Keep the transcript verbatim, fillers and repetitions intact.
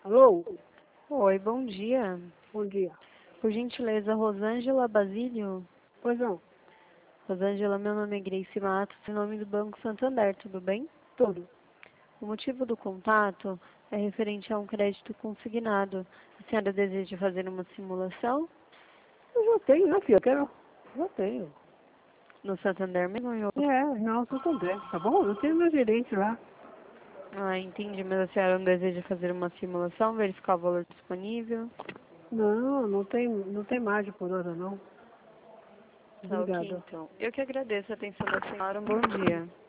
Alô? Oi, bom dia. Bom dia. Por gentileza, Rosângela Basílio? Pois não, Rosângela, meu nome é Grace Matos, em nome do Banco Santander, tudo bem? tudo. O motivo do contato é referente a um crédito consignado. A senhora deseja fazer uma simulação Eu já tenho, né, filha? Eu quero. Já tenho. no Santander mesmo? ou em outro? É, não, tô também, tá bom? Eu tenho meu gerente lá. Ah, entendi, mas a senhora não deseja fazer uma simulação, verificar o valor disponível? Não, não tem, não tem margem por hora, não. Tá ok, Obrigada. então. Eu que agradeço a atenção da senhora, um bom dia.